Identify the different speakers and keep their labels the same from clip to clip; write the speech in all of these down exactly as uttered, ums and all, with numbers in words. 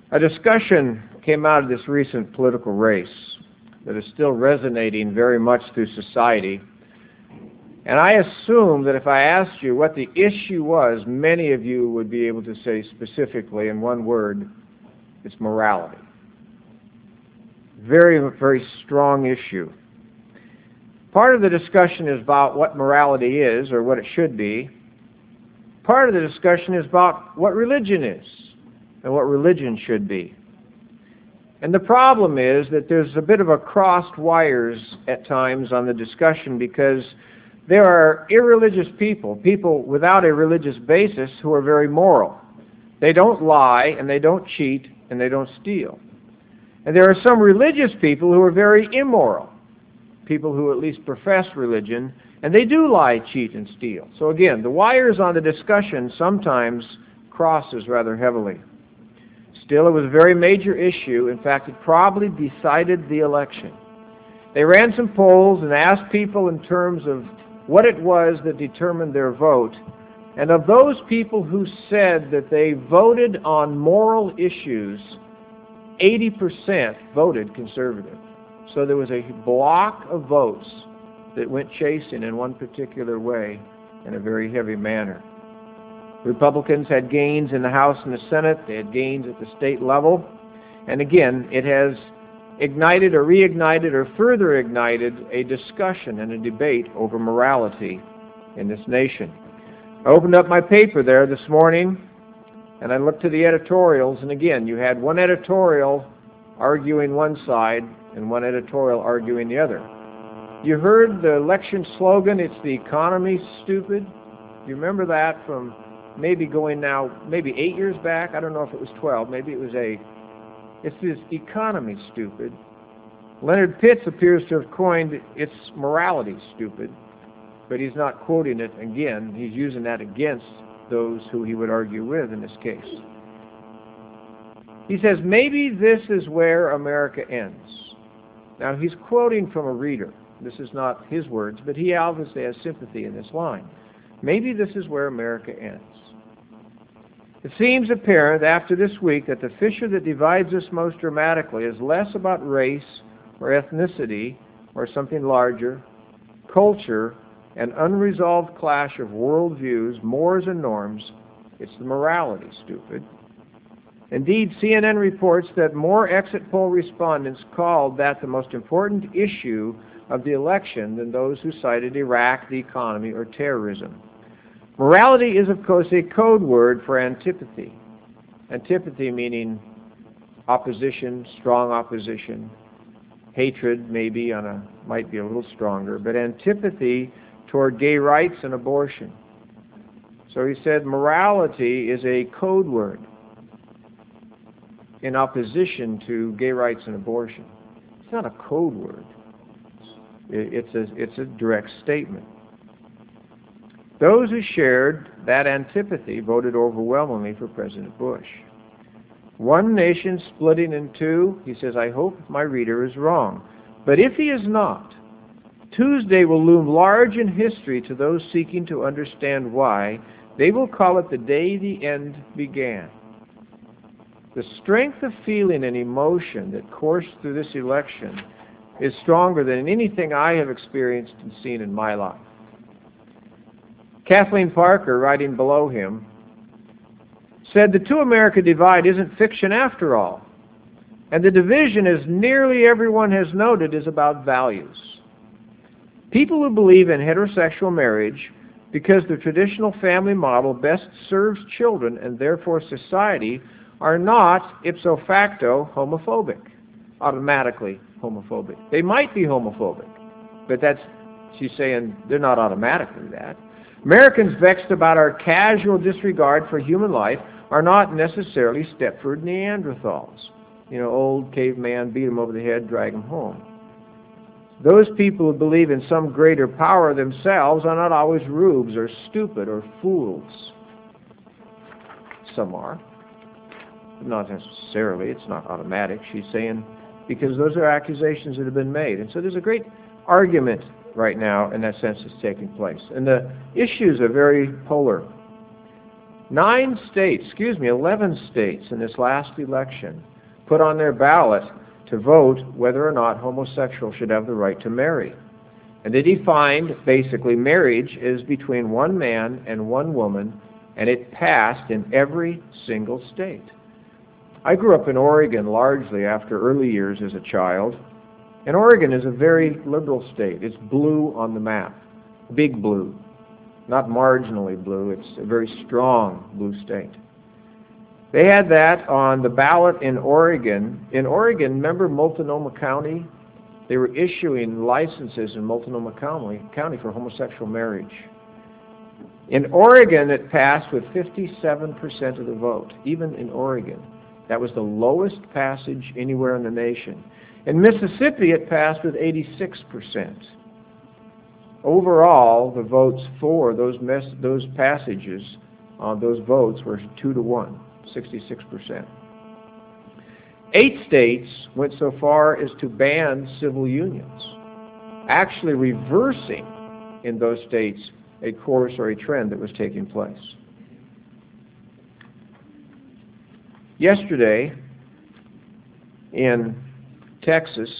Speaker 1: A discussion came out of this recent political race that is still resonating very much through society. And I assume that if I asked you what the issue was, many of you would be able to say specifically in one word, it's morality. Very, very strong issue. Part of the discussion is about what morality is, or what it should be. Part of the discussion is about what religion is, and what religion should be. And the problem is that there's a bit of a crossed wires at times on the discussion, because there are irreligious people, people without a religious basis, who are very moral. They don't lie, and they don't cheat, and they don't steal. And there are some religious people who are very immoral, people who at least profess religion, and they do lie, cheat, and steal. So again, the wires on the discussion sometimes crosses rather heavily. Still, it was a very major issue. In fact, it probably decided the election. They ran some polls and asked people in terms of what it was that determined their vote. And of those people who said that they voted on moral issues, eighty percent voted conservative. So there was a block of votes that went chasing in one particular way in a very heavy manner. Republicans had gains in the House and the Senate. They had gains at the state level. And again, it has ignited or reignited or further ignited a discussion and a debate over morality in this nation. I opened up my paper there this morning, and I looked to the editorials, and again, you had one editorial arguing one side and one editorial arguing the other. You heard the election slogan, "It's the economy, stupid." You remember that from maybe going now, maybe eight years back? I don't know if it was twelve, maybe it was eight. It's this economy, stupid. Leonard Pitts appears to have coined "it's morality, stupid," but he's not quoting it again. He's using that against those who he would argue with in this case. He says, maybe this is where America ends. Now, he's quoting from a reader. This is not his words, but he obviously has sympathy in this line. Maybe this is where America ends. It seems apparent after this week that the fissure that divides us most dramatically is less about race or ethnicity or something larger, culture, an unresolved clash of worldviews, mores, and norms. It's the morality, stupid. Indeed, C N N reports that more exit poll respondents called that the most important issue of the election than those who cited Iraq, the economy, or terrorism. Morality is, of course, a code word for antipathy. Antipathy meaning opposition, strong opposition. Hatred maybe on a might be a little stronger, but antipathy toward gay rights and abortion. So he said morality is a code word in opposition to gay rights and abortion. It's not a code word. It's a, it's a direct statement. Those who shared that antipathy voted overwhelmingly for President Bush. One nation splitting in two, he says, I hope my reader is wrong. But if he is not, Tuesday will loom large in history to those seeking to understand why. They will call it the day the end began. The strength of feeling and emotion that coursed through this election is stronger than anything I have experienced and seen in my life. Kathleen Parker, writing below him, said the two-America divide isn't fiction after all, and the division, as nearly everyone has noted, is about values. People who believe in heterosexual marriage because the traditional family model best serves children and therefore society are not ipso facto homophobic, automatically homophobic. They might be homophobic, but that's, she's saying they're not automatically that. Americans vexed about our casual disregard for human life are not necessarily Stepford Neanderthals. You know, old caveman, beat them over the head, drag them home. Those people who believe in some greater power themselves are not always rubes or stupid or fools. Some are. Not necessarily. It's not automatic. She's saying, because those are accusations that have been made. And so there's a great argument right now in that sense that's taking place. And the issues are very polar. Nine states, excuse me, eleven states in this last election put on their ballot to vote whether or not homosexuals should have the right to marry. And they defined, basically, marriage is between one man and one woman, and it passed in every single state. I grew up in Oregon largely after early years as a child, and Oregon is a very liberal state. It's blue on the map, big blue, not marginally blue. It's a very strong blue state. They had that on the ballot in Oregon. In Oregon, remember Multnomah County? They were issuing licenses in Multnomah County, County for homosexual marriage. In Oregon, it passed with fifty-seven percent of the vote, even in Oregon. That was the lowest passage anywhere in the nation. In Mississippi, it passed with eighty-six percent. Overall, the votes for those, mes those passages, uh, those votes were two to one, sixty-six percent. Eight states went so far as to ban civil unions, actually reversing in those states a course or a trend that was taking place. Yesterday, in Texas,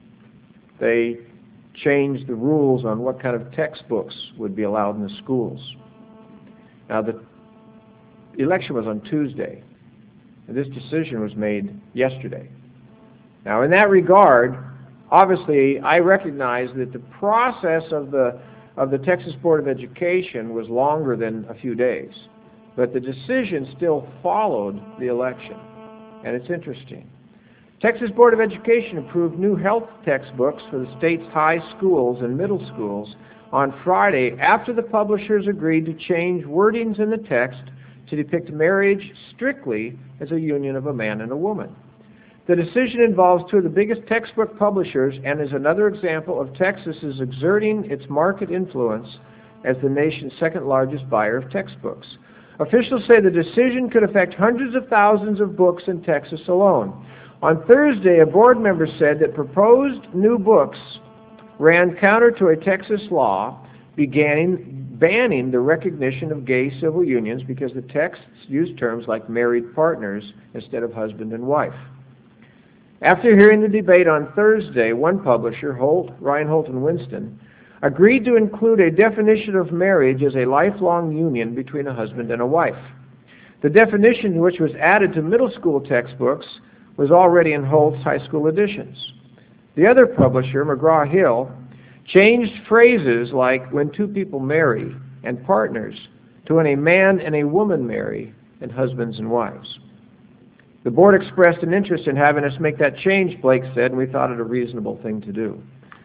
Speaker 1: they changed the rules on what kind of textbooks would be allowed in the schools. Now, the election was on Tuesday, and this decision was made yesterday. Now, in that regard, obviously, I recognize that the process of the of the Texas Board of Education was longer than a few days, but the decision still followed the election, and it's interesting. Texas Board of Education approved new health textbooks for the state's high schools and middle schools on Friday after the publishers agreed to change wordings in the text to depict marriage strictly as a union of a man and a woman. The decision involves two of the biggest textbook publishers and is another example of Texas is exerting its market influence as the nation's second largest buyer of textbooks. Officials say the decision could affect hundreds of thousands of books in Texas alone. On Thursday, a board member said that proposed new books ran counter to a Texas law beginning banning the recognition of gay civil unions because the texts use terms like married partners instead of husband and wife. After hearing the debate on Thursday, one publisher, Holt, Ryan Holt and Winston, agreed to include a definition of marriage as a lifelong union between a husband and a wife. The definition, which was added to middle school textbooks, was already in Holt's high school editions. The other publisher, McGraw-Hill, changed phrases like when two people marry and partners to when a man and a woman marry and husbands and wives. The board expressed an interest in having us make that change, Blake said, and we thought it a reasonable thing to do.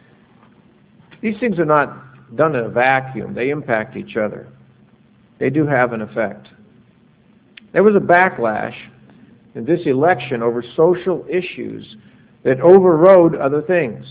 Speaker 1: These things are not done in a vacuum. They impact each other. They do have an effect. There was a backlash in this election over social issues that overrode other things.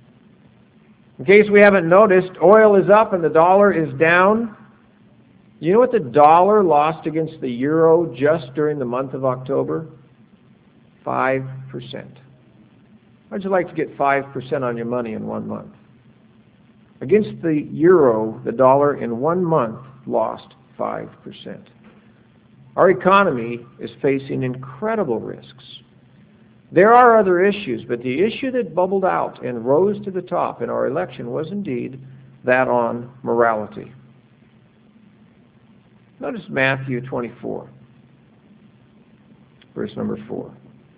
Speaker 1: In case we haven't noticed, oil is up and the dollar is down. You know what the dollar lost against the euro just during the month of October? five percent. How'd you like to get five percent on your money in one month? Against the euro, the dollar in one month lost five percent. Our economy is facing incredible risks. There are other issues, but the issue that bubbled out and rose to the top in our election was indeed that on morality. Notice Matthew twenty-four, verse number four.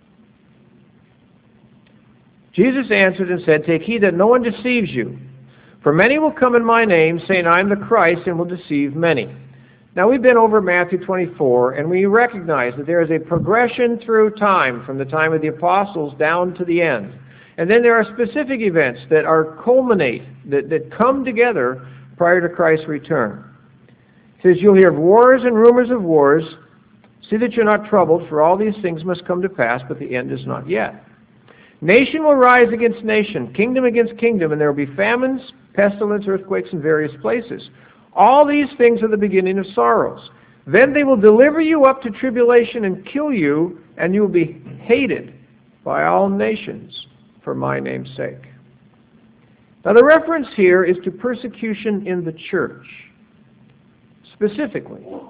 Speaker 1: Jesus answered and said, "Take heed that no one deceives you. For many will come in my name, saying, I am the Christ, and will deceive many." Now, we've been over Matthew twenty-four, and we recognize that there is a progression through time from the time of the apostles down to the end. And then there are specific events that are culminate, that, that come together prior to Christ's return. It says, "You'll hear of wars and rumors of wars. See that you're not troubled, for all these things must come to pass, but the end is not yet. Nation will rise against nation, kingdom against kingdom, and there will be famines, pestilence, earthquakes in various places. All these things are the beginning of sorrows. Then they will deliver you up to tribulation and kill you, and you will be hated by all nations for my name's sake." Now the reference here is to persecution in the church. Specifically,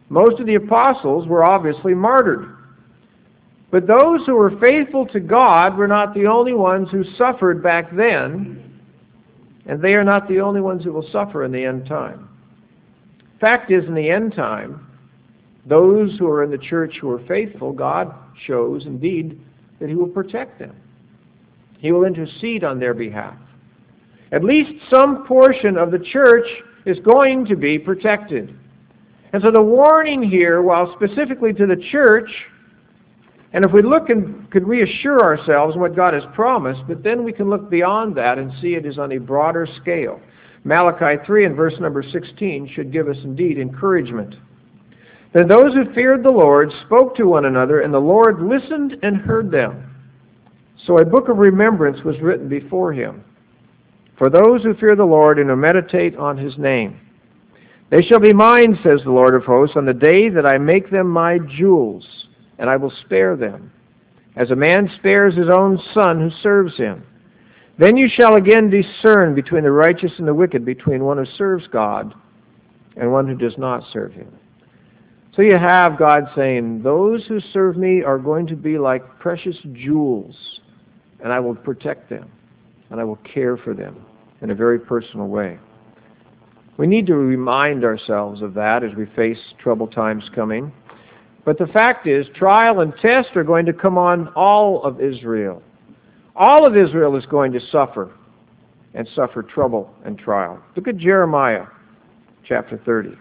Speaker 1: Most of the apostles were obviously martyred. But those who were faithful to God were not the only ones who suffered back then, and they are not the only ones who will suffer in the end time. Fact is, in the end time, those who are in the church who are faithful, God shows indeed that He will protect them. He will intercede on their behalf. At least some portion of the church is going to be protected. And so the warning here, while specifically to the church, and if we look and could reassure ourselves in what God has promised, but then we can look beyond that and see it is on a broader scale. Malachi three and verse number sixteen should give us indeed encouragement. Then those who feared the Lord spoke to one another, and the Lord listened and heard them. So a book of remembrance was written before Him for those who fear the Lord and who meditate on His name. They shall be mine, says the Lord of hosts, on the day that I make them my jewels, and I will spare them, as a man spares his own son who serves him. Then you shall again discern between the righteous and the wicked, between one who serves God and one who does not serve Him. So you have God saying, those who serve me are going to be like precious jewels, and I will protect them, and I will care for them in a very personal way. We need to remind ourselves of that as we face troubled times coming. But the fact is, trial and test are going to come on all of Israel. All of Israel is going to suffer, and suffer trouble and trial. Look at Jeremiah chapter thirty,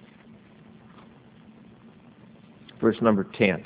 Speaker 1: verse number ten.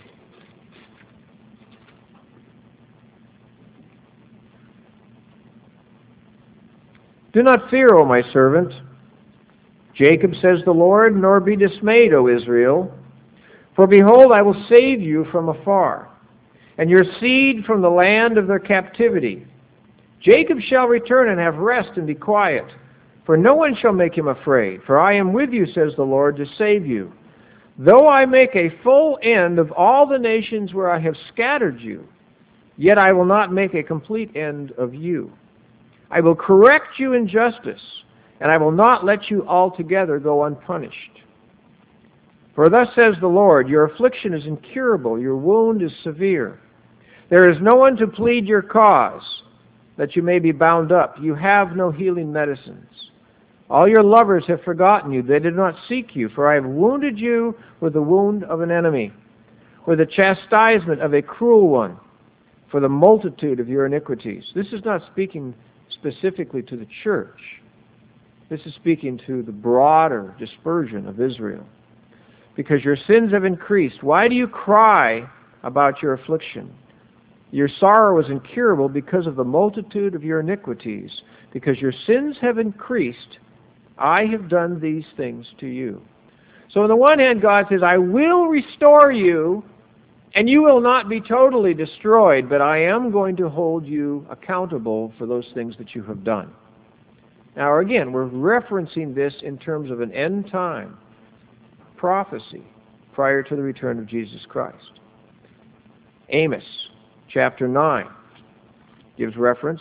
Speaker 1: Do not fear, O my servant, Jacob, says the Lord, nor be dismayed, O Israel. For behold, I will save you from afar, and your seed from the land of their captivity. Jacob shall return and have rest and be quiet, for no one shall make him afraid. For I am with you, says the Lord, to save you. Though I make a full end of all the nations where I have scattered you, yet I will not make a complete end of you. I will correct you in justice, and I will not let you altogether go unpunished. For thus says the Lord, your affliction is incurable, your wound is severe. There is no one to plead your cause, that you may be bound up. You have no healing medicines. All your lovers have forgotten you. They did not seek you, for I have wounded you with the wound of an enemy, with the chastisement of a cruel one, for the multitude of your iniquities. This is not speaking specifically to the church. This is speaking to the broader dispersion of Israel. Because your sins have increased. Why do you cry about your affliction? Your sorrow is incurable because of the multitude of your iniquities. Because your sins have increased, I have done these things to you. So on the one hand, God says, I will restore you, and you will not be totally destroyed, but I am going to hold you accountable for those things that you have done. Now again, we're referencing this in terms of an end time prophecy prior to the return of Jesus Christ. Amos chapter nine gives reference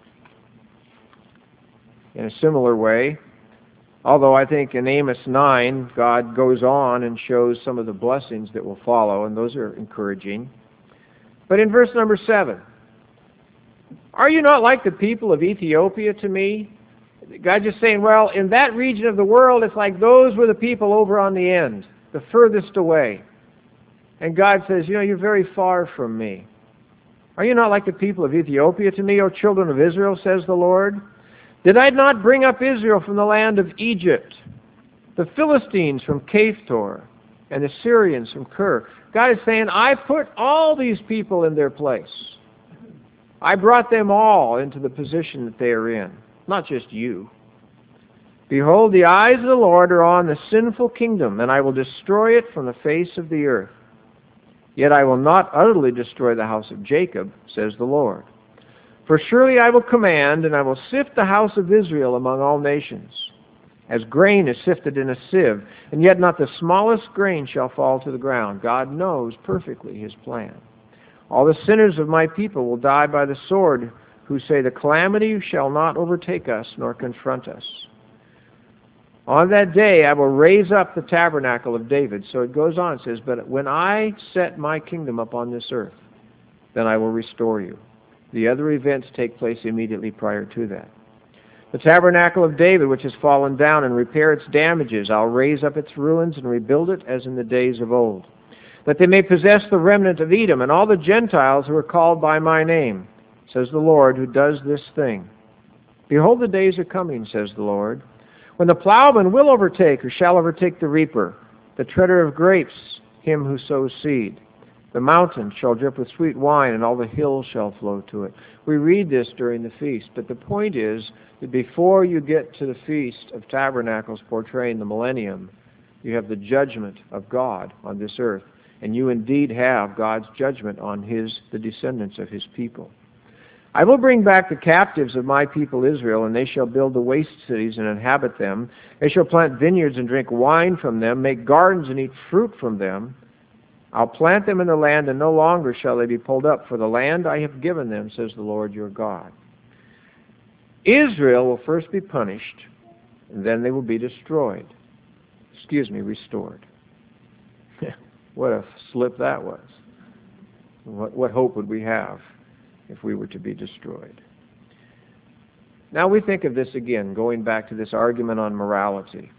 Speaker 1: in a similar way, although I think in Amos nine God goes on and shows some of the blessings that will follow, and those are encouraging. But in verse number seven, are you not like the people of Ethiopia to me? God just saying, well, in that region of the world, it's like those were the people over on the end, the furthest away. And God says, you know, you're very far from me. Are you not like the people of Ethiopia to me, O children of Israel, says the Lord? Did I not bring up Israel from the land of Egypt, the Philistines from Caphtor, and the Syrians from Kir? God is saying, I put all these people in their place. I brought them all into the position that they are in. Not just you. Behold, the eyes of the Lord are on the sinful kingdom, and I will destroy it from the face of the earth. Yet I will not utterly destroy the house of Jacob, says the Lord. For surely I will command, and I will sift the house of Israel among all nations, as grain is sifted in a sieve, and yet not the smallest grain shall fall to the ground. God knows perfectly His plan. All the sinners of my people will die by the sword, who say, the calamity shall not overtake us nor confront us. On that day I will raise up the tabernacle of David. So it goes on, it says, but when I set my kingdom upon this earth, then I will restore you. The other events take place immediately prior to that. The tabernacle of David, which has fallen down, and repair its damages. I'll raise up its ruins and rebuild it as in the days of old, that they may possess the remnant of Edom and all the Gentiles who are called by my name, says the Lord, who does this thing. Behold, the days are coming, says the Lord, when the plowman will overtake or shall overtake the reaper, the treader of grapes, him who sows seed. The mountain shall drip with sweet wine, and all the hills shall flow to it. We read this during the feast, but the point is that before you get to the Feast of Tabernacles portraying the millennium, you have the judgment of God on this earth, and you indeed have God's judgment on his, the descendants of his people. I will bring back the captives of my people Israel, and they shall build the waste cities and inhabit them. They shall plant vineyards and drink wine from them, make gardens and eat fruit from them. I'll plant them in the land, and no longer shall they be pulled up, for the land I have given them, says the Lord your God. Israel will first be punished, and then they will be destroyed. Excuse me, restored. What a slip that was. What, what hope would we have if we were to be destroyed? Now we think of this again, going back to this argument on morality.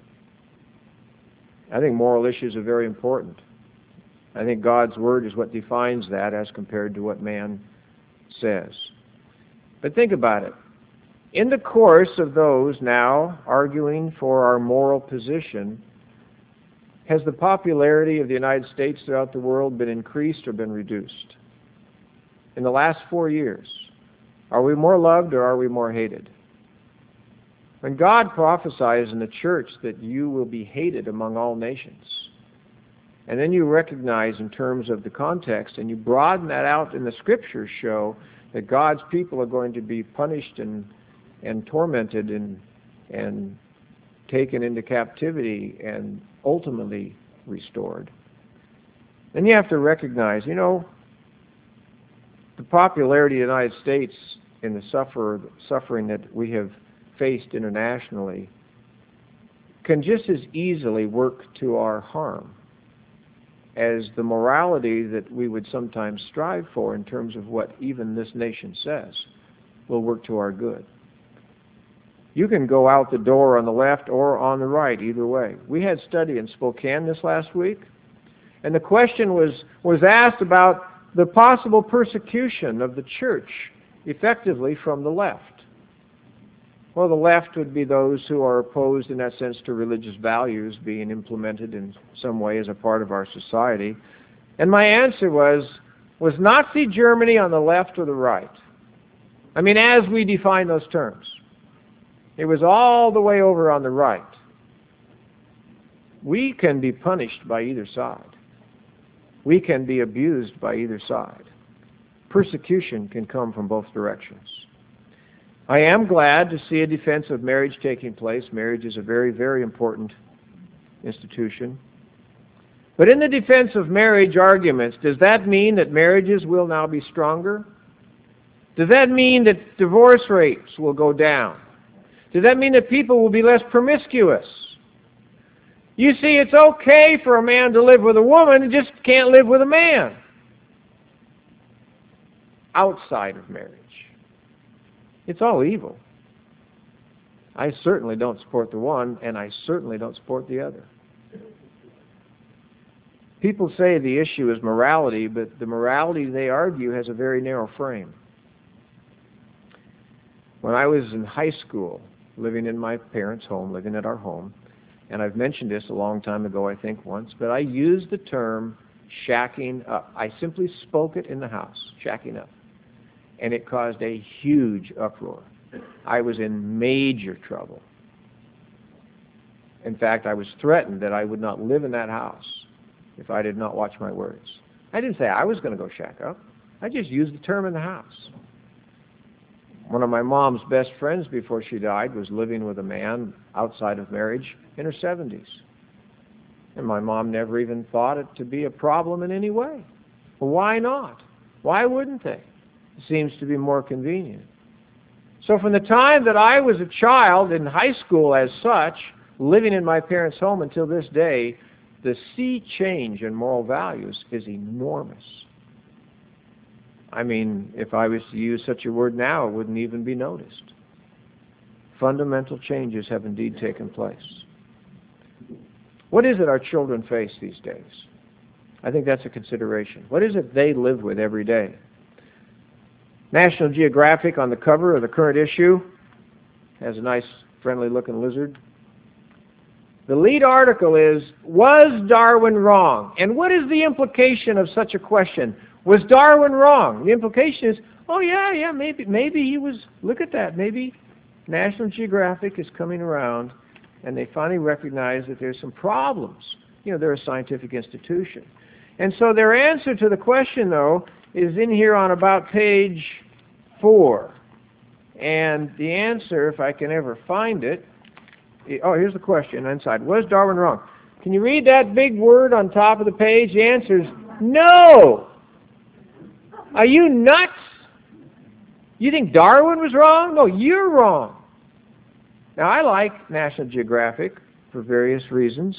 Speaker 1: I think moral issues are very important. I think God's Word is what defines that as compared to what man says. But think about it. In the course of those now arguing for our moral position, has the popularity of the United States throughout the world been increased or been reduced? In the last four years, are we more loved or are we more hated? When God prophesies in the church that you will be hated among all nations, and then you recognize in terms of the context, and you broaden that out, and the Scriptures show that God's people are going to be punished and, and tormented and, and taken into captivity and ultimately restored. Then you have to recognize, you know, the popularity of the United States in the suffer, suffering that we have faced internationally can just as easily work to our harm as the morality that we would sometimes strive for in terms of what even this nation says will work to our good. You can go out the door on the left or on the right, either way. We had study in Spokane this last week, and the question was, was asked about the possible persecution of the church effectively from the left. Well, the left would be those who are opposed in that sense to religious values being implemented in some way as a part of our society. And my answer was, was Nazi Germany on the left or the right? I mean, as we define those terms. It was all the way over on the right. We can be punished by either side. We can be abused by either side. Persecution can come from both directions. I am glad to see a defense of marriage taking place. Marriage is a very, very important institution. But in the defense of marriage arguments, does that mean that marriages will now be stronger? Does that mean that divorce rates will go down? Does that mean that people will be less promiscuous? You see, it's okay for a man to live with a woman, and just can't live with a man outside of marriage. It's all evil. I certainly don't support the one, and I certainly don't support the other. People say the issue is morality, but the morality they argue has a very narrow frame. When I was in high school, living in my parents' home, living at our home, and I've mentioned this a long time ago, I think once, but I used the term shacking up. I simply spoke it in the house, shacking up. And it caused a huge uproar. I was in major trouble. In fact, I was threatened that I would not live in that house if I did not watch my words. I didn't say I was going to go shack up. I just used the term in the house. One of my mom's best friends before she died was living with a man outside of marriage in her seventies. And my mom never even thought it to be a problem in any way. Well, why not? Why wouldn't they? It seems to be more convenient. So from the time that I was a child in high school as such, living in my parents' home until this day, the sea change in moral values is enormous. I mean, if I was to use such a word now, it wouldn't even be noticed. Fundamental changes have indeed taken place. What is it our children face these days? I think that's a consideration. What is it they live with every day? National Geographic on the cover of the current issue has a nice, friendly-looking lizard. The lead article is, "Was Darwin wrong?" And what is the implication of such a question? Was Darwin wrong? The implication is, oh yeah, yeah, maybe, maybe he was, look at that, maybe National Geographic is coming around and they finally recognize that there's some problems. You know, they're a scientific institution. And so their answer to the question, though, is in here on about page four. And the answer, if I can ever find it, oh, here's the question inside. Was Darwin wrong? Can you read that big word on top of the page? The answer is no. Are you nuts? You think Darwin was wrong? No, you're wrong. Now, I like National Geographic for various reasons.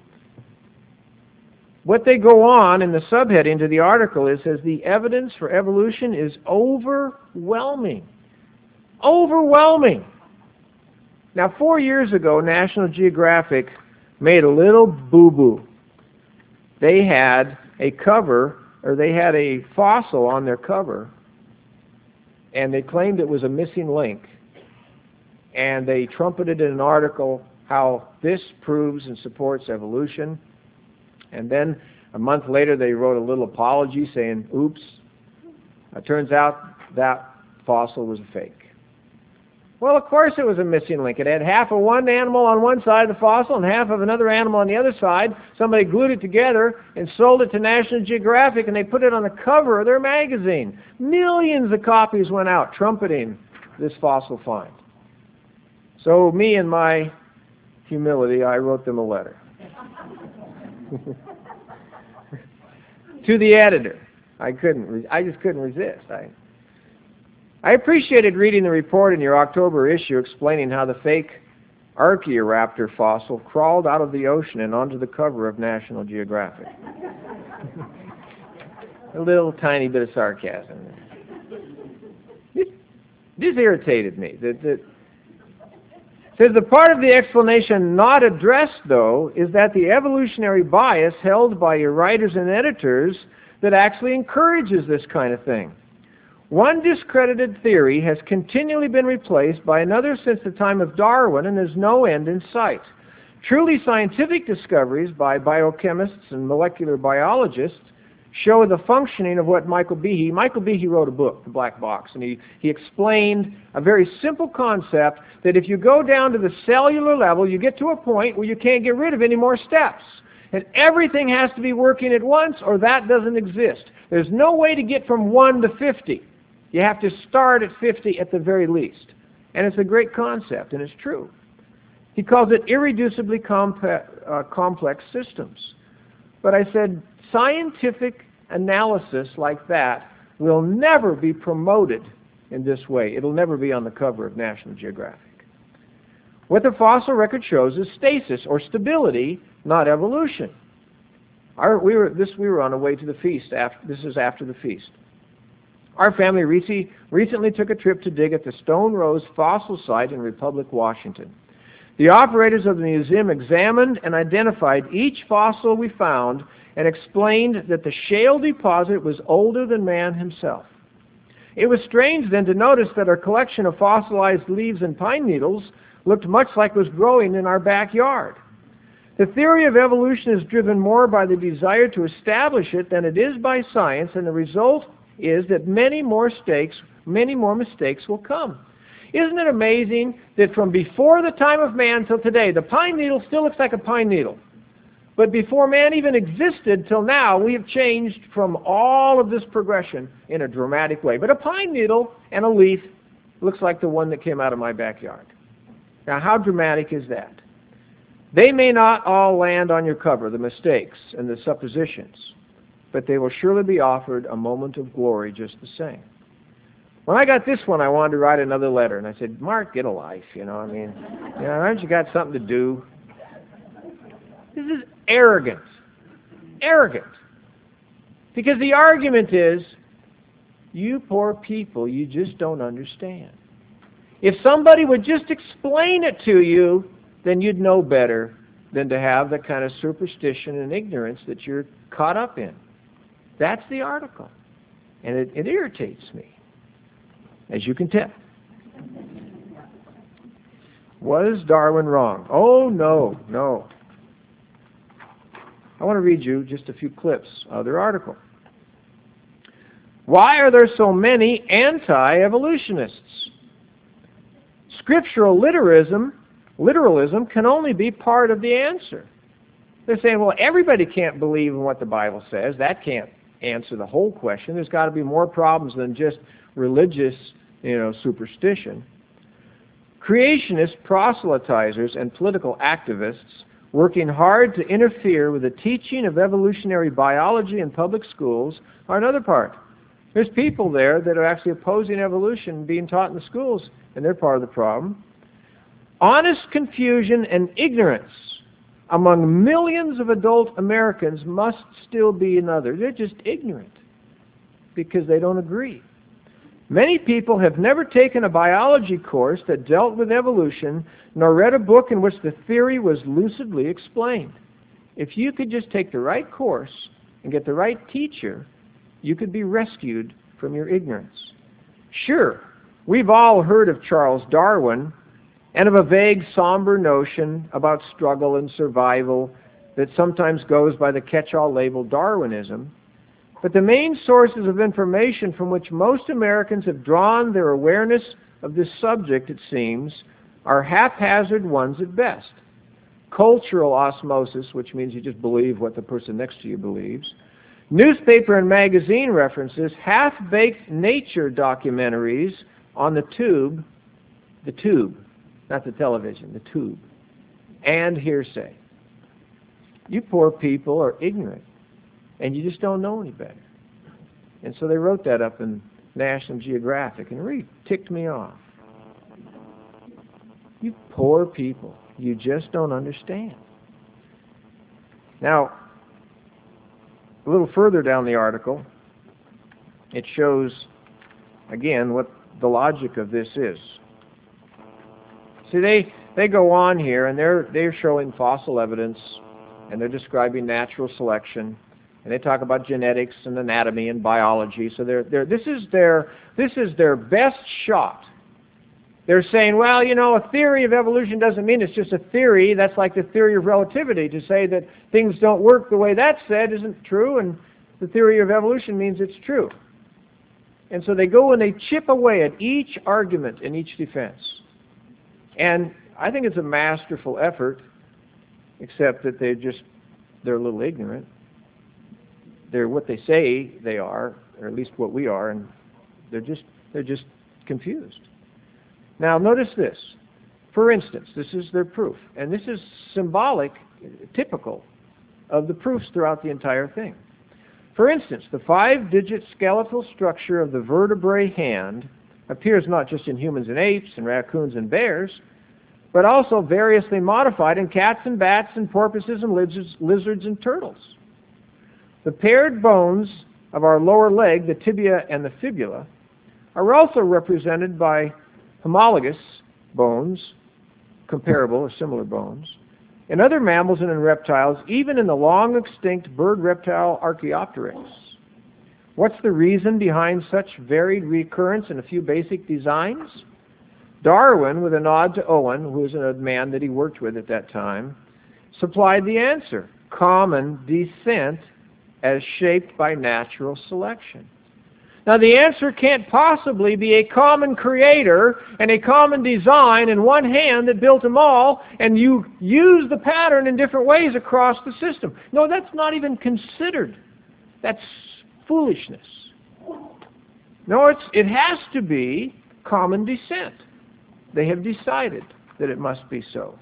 Speaker 1: What they go on in the subheading to the article is, says the evidence for evolution is overwhelming. Overwhelming. Now, four years ago, National Geographic made a little boo-boo. They had a cover, or they had a fossil on their cover, and they claimed it was a missing link. And they trumpeted in an article how this proves and supports evolution. And then a month later, they wrote a little apology saying, oops, it turns out that fossil was a fake. Well, of course it was a missing link. It had half of one animal on one side of the fossil and half of another animal on the other side. Somebody glued it together and sold it to National Geographic, and they put it on the cover of their magazine. Millions of copies went out trumpeting this fossil find. So me, in my humility, I wrote them a letter. To the editor. I couldn't, I just couldn't resist. I I appreciated reading the report in your October issue explaining how the fake Archaeoraptor fossil crawled out of the ocean and onto the cover of National Geographic. A little tiny bit of sarcasm. This, this irritated me. That, that, says the part of the explanation not addressed, though, is that the evolutionary bias held by your writers and editors that actually encourages this kind of thing. One discredited theory has continually been replaced by another since the time of Darwin, and there's no end in sight. Truly scientific discoveries by biochemists and molecular biologists show the functioning of what Michael Behe, Michael Behe wrote a book, The Black Box, and he, he explained a very simple concept that if you go down to the cellular level, you get to a point where you can't get rid of any more steps. And everything has to be working at once, or that doesn't exist. There's no way to get from one to fifty. You have to start at fifty at the very least. And it's a great concept, and it's true. He calls it irreducibly compa- uh, complex systems. But I said, scientific analysis like that will never be promoted in this way. It'll never be on the cover of National Geographic. What the fossil record shows is stasis, or stability, not evolution. Our, we, were, this, we were on our way to the feast. After, this is after the feast. Our family recently took a trip to dig at the Stone Rose fossil site in Republic, Washington. The operators of the museum examined and identified each fossil we found and explained that the shale deposit was older than man himself. It was strange then to notice that our collection of fossilized leaves and pine needles looked much like was growing in our backyard. The theory of evolution is driven more by the desire to establish it than it is by science, and the result is that many more mistakes, many more mistakes will come. Isn't it amazing that from before the time of man till today, the pine needle still looks like a pine needle. But before man even existed till now, we have changed from all of this progression in a dramatic way. But a pine needle and a leaf looks like the one that came out of my backyard. Now, how dramatic is that? They may not all land on your cover, the mistakes and the suppositions, but they will surely be offered a moment of glory just the same. When I got this one, I wanted to write another letter, and I said, Mark, get a life, you know, I mean, you know, haven't you got something to do? This is arrogant. Arrogant. Because the argument is, you poor people, you just don't understand. If somebody would just explain it to you, then you'd know better than to have the kind of superstition and ignorance that you're caught up in. That's the article. And it, it irritates me, as you can tell. Was Darwin wrong? Oh, no, no. I want to read you just a few clips of their article. Why are there so many anti-evolutionists? Scriptural literalism, literalism can only be part of the answer. They're saying, well, everybody can't believe in what the Bible says. That can't answer the whole question. There's got to be more problems than just religious, you know, superstition. Creationist proselytizers and political activists working hard to interfere with the teaching of evolutionary biology in public schools are another part. There's people there that are actually opposing evolution being taught in the schools, and they're part of the problem. Honest confusion and ignorance among millions of adult Americans must still be another. They're just ignorant because they don't agree. Many people have never taken a biology course that dealt with evolution, nor read a book in which the theory was lucidly explained. If you could just take the right course and get the right teacher, you could be rescued from your ignorance. Sure, we've all heard of Charles Darwin and of a vague, somber notion about struggle and survival that sometimes goes by the catch-all label Darwinism. But the main sources of information from which most Americans have drawn their awareness of this subject, it seems, are haphazard ones at best. Cultural osmosis, which means you just believe what the person next to you believes. Newspaper and magazine references, half-baked nature documentaries on the tube, the tube, not the television, the tube, and hearsay. You poor people are ignorant, and you just don't know any better. And so they wrote that up in National Geographic, and it really ticked me off. You poor people, you just don't understand. Now, a little further down the article, it shows, again, what the logic of this is. See, they, they go on here, and they're, they're showing fossil evidence, and they're describing natural selection, and they talk about genetics and anatomy and biology. So they're, they're, this is their, this is their best shot. They're saying, well, you know, a theory of evolution doesn't mean it's just a theory. That's like the theory of relativity. To say that things don't work the way that's said isn't true, and the theory of evolution means it's true. And so they go and they chip away at each argument and each defense. And I think it's a masterful effort, except that they're just, they're a little ignorant. They're what they say they are, or at least what we are, and they're just, they're just confused. Now, notice this. For instance, this is their proof, and this is symbolic, typical of the proofs throughout the entire thing. For instance, the five-digit skeletal structure of the vertebrae hand appears not just in humans and apes and raccoons and bears, but also variously modified in cats and bats and porpoises and lizards, lizards and turtles. The paired bones of our lower leg, the tibia and the fibula, are also represented by homologous bones, comparable or similar bones, in other mammals and in reptiles, even in the long-extinct bird reptile Archaeopteryx. What's the reason behind such varied recurrence in a few basic designs? Darwin, with a nod to Owen, who was a man that he worked with at that time, supplied the answer: common descent as shaped by natural selection. Now, the answer can't possibly be a common creator and a common design in one hand that built them all, and you use the pattern in different ways across the system. No, that's not even considered. That's foolishness. No, it's, it has to be common descent. They have decided that it must be so.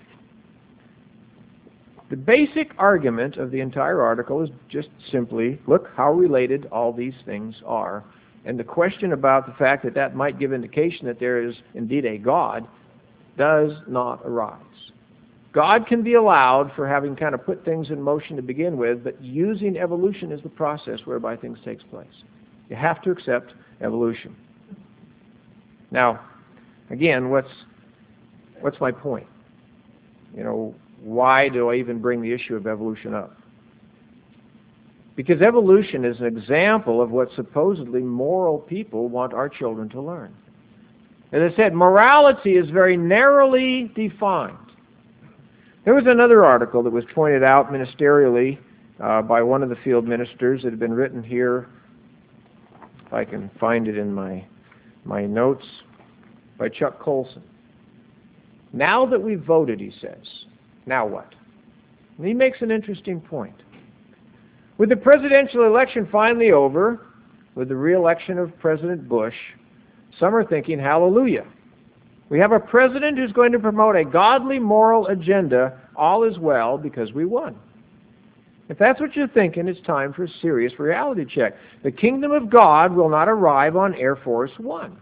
Speaker 1: The basic argument of the entire article is just simply, look how related all these things are. And the question about the fact that that might give indication that there is indeed a God does not arise. God can be allowed for having kind of put things in motion to begin with, but using evolution as the process whereby things takes place. You have to accept evolution. Now, again, what's what's my point? You know, why do I even bring the issue of evolution up? Because evolution is an example of what supposedly moral people want our children to learn. As I said, morality is very narrowly defined. There was another article that was pointed out ministerially uh, by one of the field ministers that had been written here, if I can find it in my, my notes, by Chuck Colson. Now that we've voted, he says, now what? And he makes an interesting point. With the presidential election finally over, with the re-election of President Bush, some are thinking, hallelujah. We have a president who's going to promote a godly moral agenda. All is well because we won. If that's what you're thinking, it's time for a serious reality check. The kingdom of God will not arrive on Air Force One.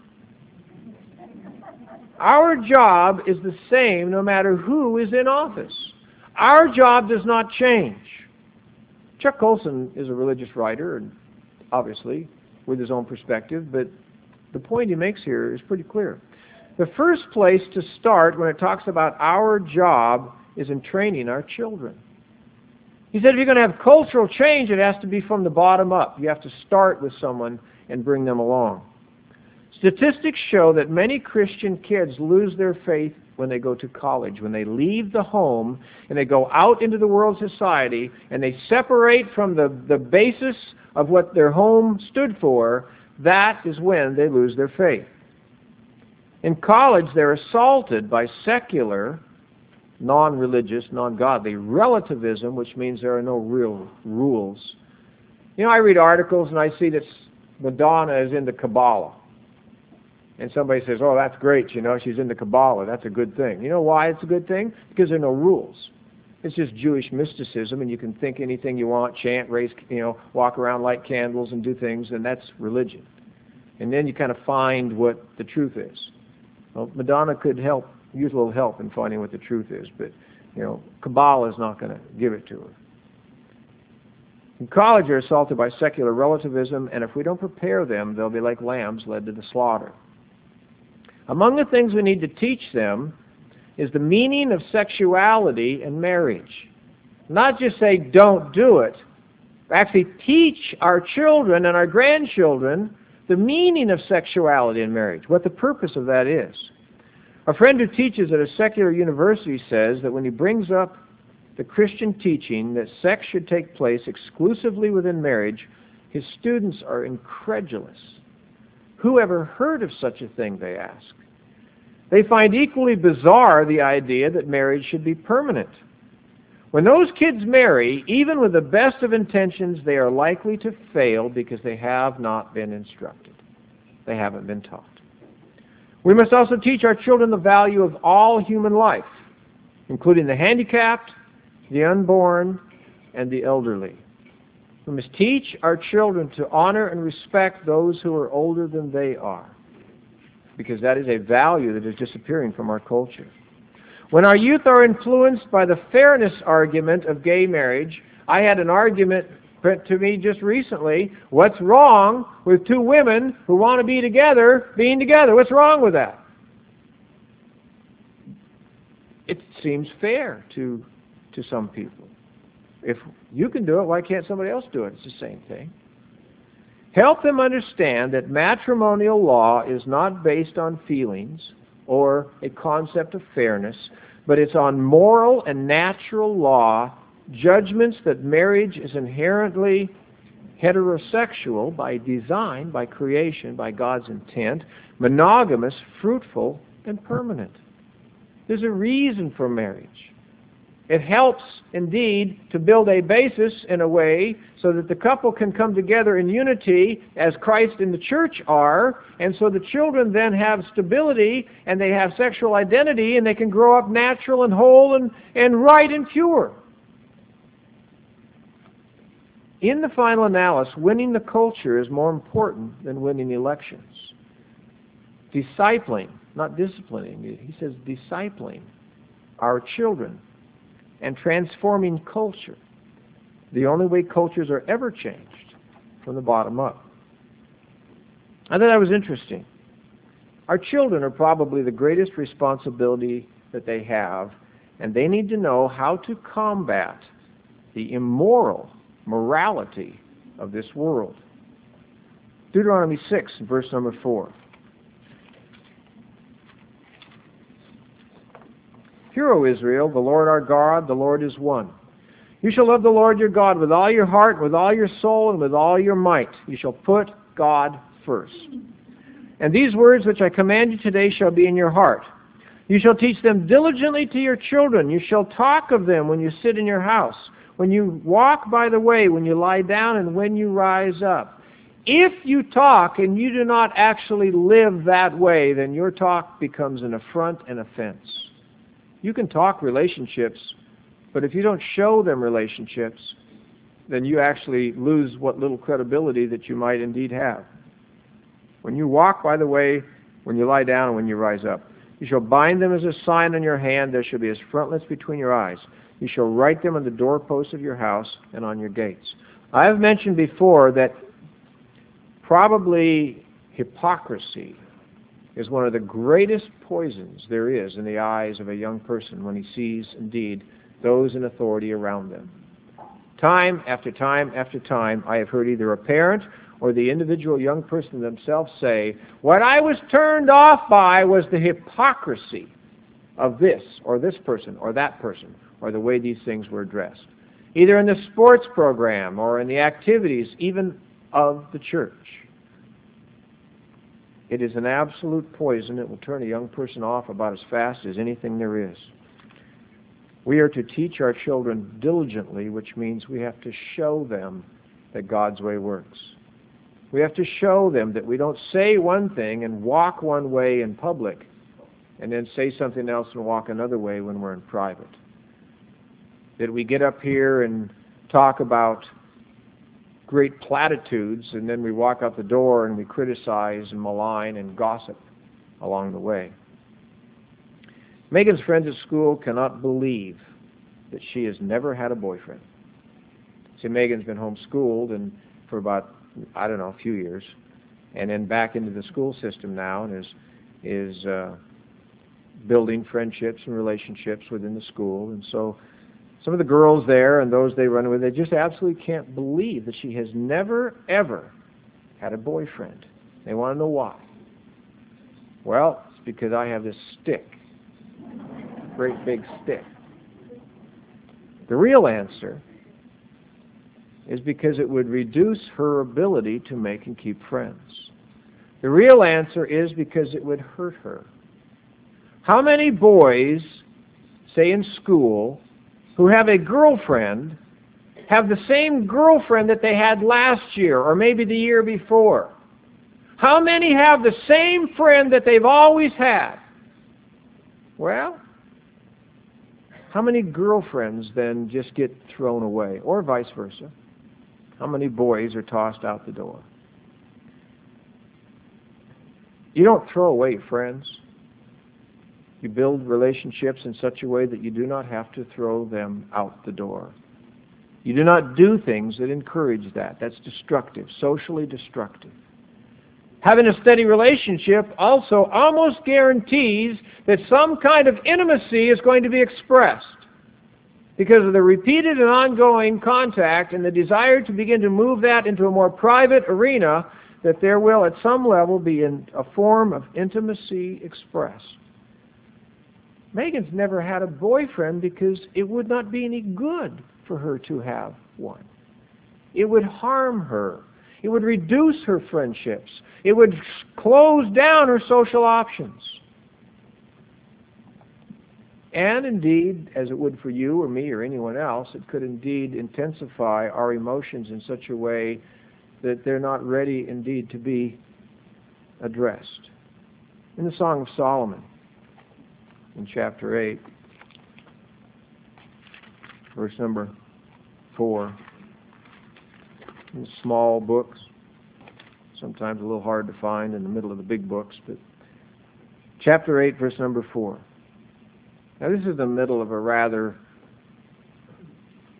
Speaker 1: Our job is the same no matter who is in office. Our job does not change. Chuck Colson is a religious writer, and obviously with his own perspective, but the point he makes here is pretty clear. The first place to start when it talks about our job is in training our children. He said if you're going to have cultural change, it has to be from the bottom up. You have to start with someone and bring them along. Statistics show that many Christian kids lose their faith when they go to college, when they leave the home and they go out into the world society and they separate from the, the basis of what their home stood for. That is when they lose their faith. In college, they're assaulted by secular, non-religious, non-godly relativism, which means there are no real rules. You know, I read articles and I see that Madonna is into Kabbalah. And somebody says, oh, that's great, you know, she's into Kabbalah. That's a good thing. You know why it's a good thing? Because there are no rules. It's just Jewish mysticism, and you can think anything you want, chant, raise, you know, walk around, light candles, and do things, and that's religion. And then you kind of find what the truth is. Well, Madonna could help, use a little help in finding what the truth is, but, you know, Kabbalah is not going to give it to her. In college, they're assaulted by secular relativism, and if we don't prepare them, they'll be like lambs led to the slaughter. Among the things we need to teach them is the meaning of sexuality and marriage. Not just say, don't do it. Actually teach our children and our grandchildren the meaning of sexuality and marriage, what the purpose of that is. A friend who teaches at a secular university says that when he brings up the Christian teaching that sex should take place exclusively within marriage, his students are incredulous. Who ever heard of such a thing, they ask. They find equally bizarre the idea that marriage should be permanent. When those kids marry, even with the best of intentions, they are likely to fail because they have not been instructed. They haven't been taught. We must also teach our children the value of all human life, including the handicapped, the unborn, and the elderly. We must teach our children to honor and respect those who are older than they are, because that is a value that is disappearing from our culture. When our youth are influenced by the fairness argument of gay marriage, I had an argument put to me just recently, what's wrong with two women who want to be together being together? What's wrong with that? It seems fair to, to some people. If you can do it, why can't somebody else do it? It's the same thing. Help them understand that matrimonial law is not based on feelings or a concept of fairness, but it's on moral and natural law, judgments that marriage is inherently heterosexual by design, by creation, by God's intent, monogamous, fruitful, and permanent. There's a reason for marriage. It helps, indeed, to build a basis in a way so that the couple can come together in unity as Christ and the church are, and so the children then have stability and they have sexual identity and they can grow up natural and whole and, and right and pure. In the final analysis, winning the culture is more important than winning elections. Discipling, not disciplining, he says discipling our children and transforming culture the only way cultures are ever changed, from the bottom up. I thought that was interesting. Our children are probably the greatest responsibility that they have, and they need to know how to combat the immoral morality of this world. Deuteronomy six, verse number four. Hear, O Israel, the Lord our God, the Lord is one. You shall love the Lord your God with all your heart, with all your soul, and with all your might. You shall put God first. And these words which I command you today shall be in your heart. You shall teach them diligently to your children. You shall talk of them when you sit in your house, when you walk by the way, when you lie down, and when you rise up. If you talk and you do not actually live that way, then your talk becomes an affront and offense. You can talk relationships, but if you don't show them relationships, then you actually lose what little credibility that you might indeed have. When you walk by the way, when you lie down, and when you rise up, you shall bind them as a sign on your hand. There shall be as frontlets between your eyes. You shall write them on the doorposts of your house and on your gates. I have mentioned before that probably hypocrisy is one of the greatest poisons there is in the eyes of a young person when he sees, indeed, those in authority around them. Time after time after time, I have heard either a parent or the individual young person themselves say, what I was turned off by was the hypocrisy of this or this person or that person, or the way these things were addressed, either in the sports program or in the activities even of the church. It is an absolute poison that will turn a young person off about as fast as anything there is. We are to teach our children diligently, which means we have to show them that God's way works. We have to show them that we don't say one thing and walk one way in public and then say something else and walk another way when we're in private. That we get up here and talk about great platitudes and then we walk out the door and we criticize and malign and gossip along the way. Megan's friends at school cannot believe that she has never had a boyfriend. See, Megan's been homeschooled and for about, I don't know, a few years, and then back into the school system now and is is uh, building friendships and relationships within the school. And so some of the girls there and those they run with, they just absolutely can't believe that she has never, ever had a boyfriend. They want to know why. Well, it's because I have this stick. Great big stick. The real answer is because it would reduce her ability to make and keep friends. The real answer is because it would hurt her. How many boys, say in school, who have a girlfriend, have the same girlfriend that they had last year or maybe the year before? How many have the same friend that they've always had? Well, how many girlfriends then just get thrown away, or vice versa? How many boys are tossed out the door? You don't throw away friends. You build relationships in such a way that you do not have to throw them out the door. You do not do things that encourage that. That's destructive, socially destructive. Having a steady relationship also almost guarantees that some kind of intimacy is going to be expressed because of the repeated and ongoing contact and the desire to begin to move that into a more private arena, that there will at some level be in a form of intimacy expressed. Megan's never had a boyfriend because it would not be any good for her to have one. It would harm her. It would reduce her friendships. It would close down her social options. And indeed, as it would for you or me or anyone else, it could indeed intensify our emotions in such a way that they're not ready indeed to be addressed. In the Song of Solomon, in chapter eight, verse number four, in small books, sometimes a little hard to find in the middle of the big books, but chapter eight, verse number four. Now this is the middle of a rather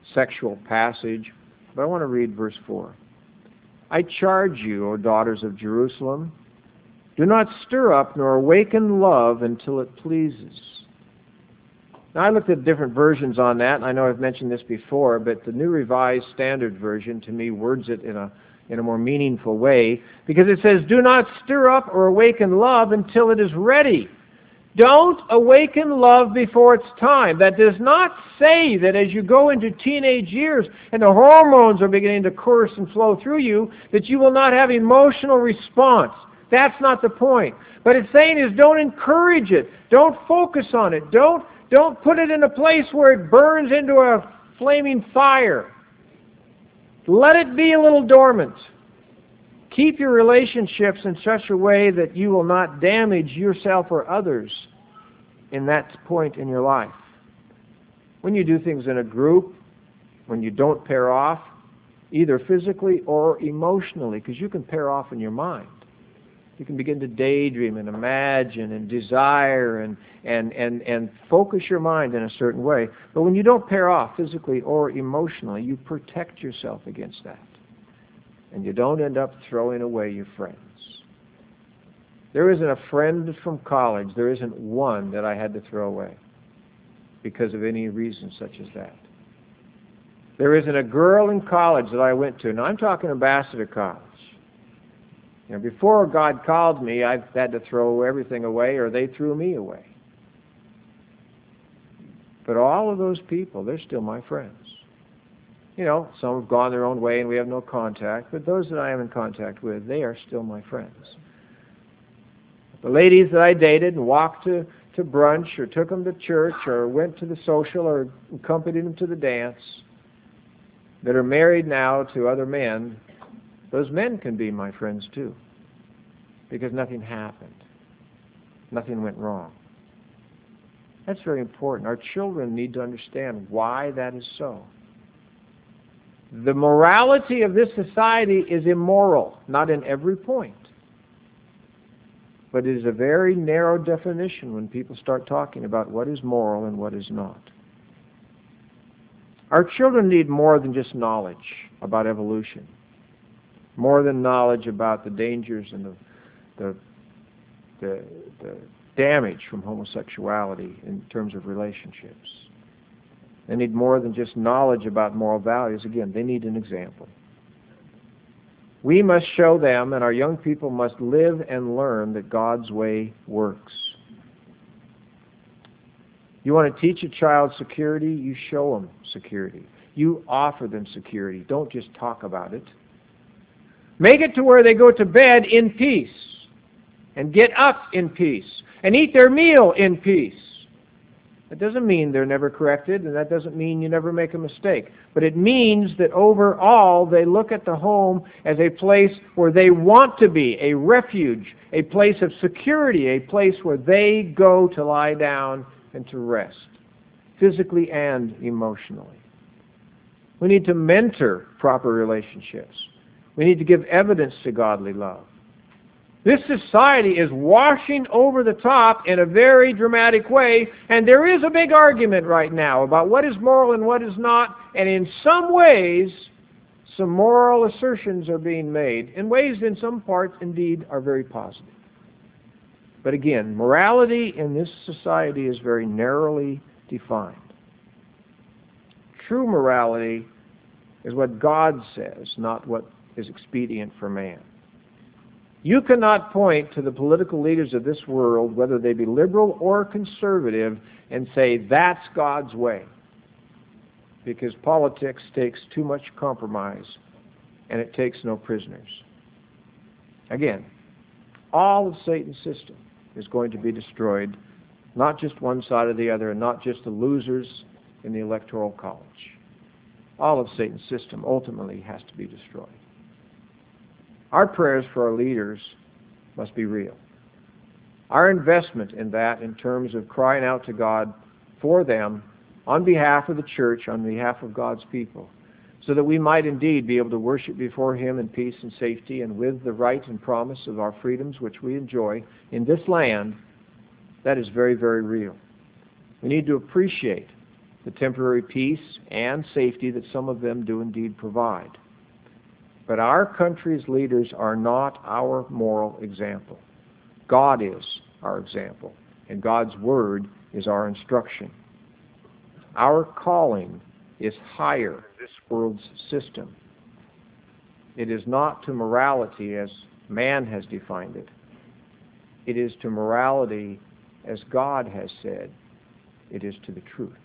Speaker 1: sexual passage, but I want to read verse four. I charge you, O daughters of Jerusalem, do not stir up nor awaken love until it pleases. Now, I looked at different versions on that, and I know I've mentioned this before, but the New Revised Standard Version, to me, words it in a in a more meaningful way, because it says, do not stir up or awaken love until it is ready. Don't awaken love before it's time. That does not say that as you go into teenage years and the hormones are beginning to course and flow through you, that you will not have emotional response. That's not the point. But it's saying is don't encourage it. Don't focus on it. Don't, don't put it in a place where it burns into a flaming fire. Let it be a little dormant. Keep your relationships in such a way that you will not damage yourself or others in that point in your life. When you do things in a group, when you don't pair off, either physically or emotionally, because you can pair off in your mind. You can begin to daydream and imagine and desire and, and, and, and focus your mind in a certain way. But when you don't pair off physically or emotionally, you protect yourself against that. And you don't end up throwing away your friends. There isn't a friend from college, there isn't one that I had to throw away because of any reason such as that. There isn't a girl in college that I went to. Now, I'm talking Ambassador College. You know, before God called me, I had to throw everything away, or they threw me away. But all of those people, they're still my friends. You know, some have gone their own way and we have no contact, but those that I am in contact with, they are still my friends. The ladies that I dated and walked to, to brunch or took them to church or went to the social or accompanied them to the dance, that are married now to other men, those men can be my friends too, because nothing happened. Nothing went wrong. That's very important. Our children need to understand why that is so. The morality of this society is immoral, not in every point. But it is a very narrow definition when people start talking about what is moral and what is not. Our children need more than just knowledge about evolution, more than knowledge about the dangers and the, the, the, the damage from homosexuality in terms of relationships. They need more than just knowledge about moral values. Again, they need an example. We must show them, and our young people must live and learn that God's way works. You want to teach a child security, you show them security. You offer them security. Don't just talk about it. Make it to where they go to bed in peace, and get up in peace, and eat their meal in peace. That doesn't mean they're never corrected, and that doesn't mean you never make a mistake. But it means that overall they look at the home as a place where they want to be, a refuge, a place of security, a place where they go to lie down and to rest, physically and emotionally. We need to mentor proper relationships. We need to give evidence to godly love. This society is washing over the top in a very dramatic way, and there is a big argument right now about what is moral and what is not, and in some ways, some moral assertions are being made, in ways in some parts, indeed, are very positive. But again, morality in this society is very narrowly defined. True morality is what God says, not what is expedient for man. You cannot point to the political leaders of this world, whether they be liberal or conservative, and say, that's God's way. Because politics takes too much compromise, and it takes no prisoners. Again, all of Satan's system is going to be destroyed, not just one side or the other, and not just the losers in the Electoral College. All of Satan's system ultimately has to be destroyed. Our prayers for our leaders must be real. Our investment in that, in terms of crying out to God for them on behalf of the church, on behalf of God's people, so that we might indeed be able to worship before Him in peace and safety and with the right and promise of our freedoms which we enjoy in this land, that is very, very real. We need to appreciate the temporary peace and safety that some of them do indeed provide. But our country's leaders are not our moral example. God is our example, and God's Word is our instruction. Our calling is higher than this world's system. It is not to morality as man has defined it. It is to morality as God has said. It is to the truth.